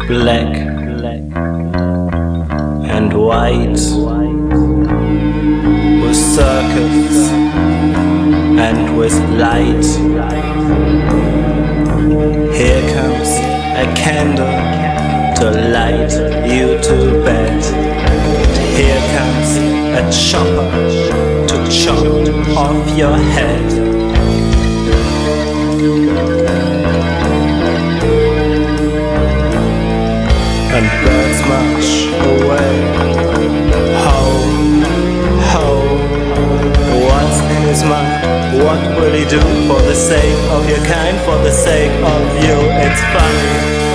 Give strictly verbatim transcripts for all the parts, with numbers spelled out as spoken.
black and white, with circles and with light. Here comes a candle to light you to bed. Here comes a chopper to chop off your head. And birds march away. Home, home. What's in his mind? What will he do for the sake of your kind? For the sake of you? It's funny,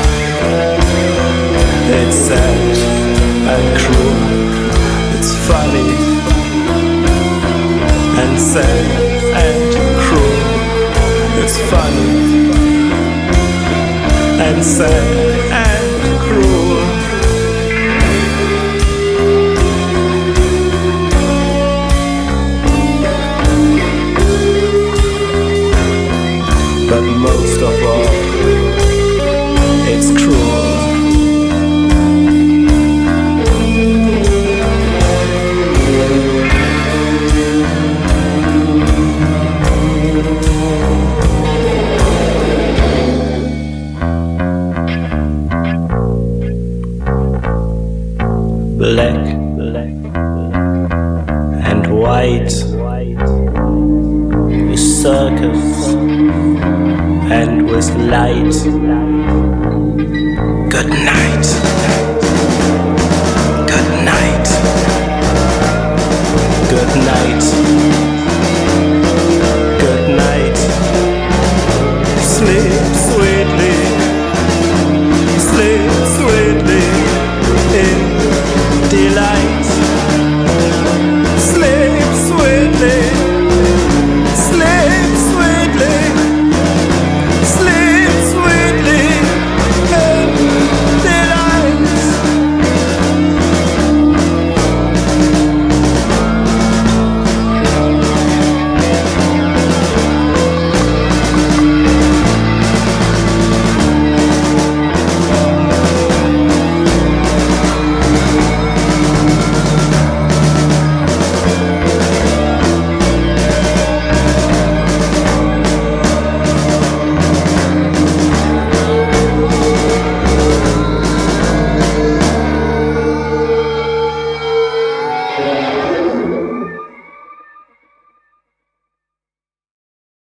it's sad and cruel. It's funny and sad and cruel. It's funny and sad and cruel. But most of all, it's cruel. Black and white, with circles and with light.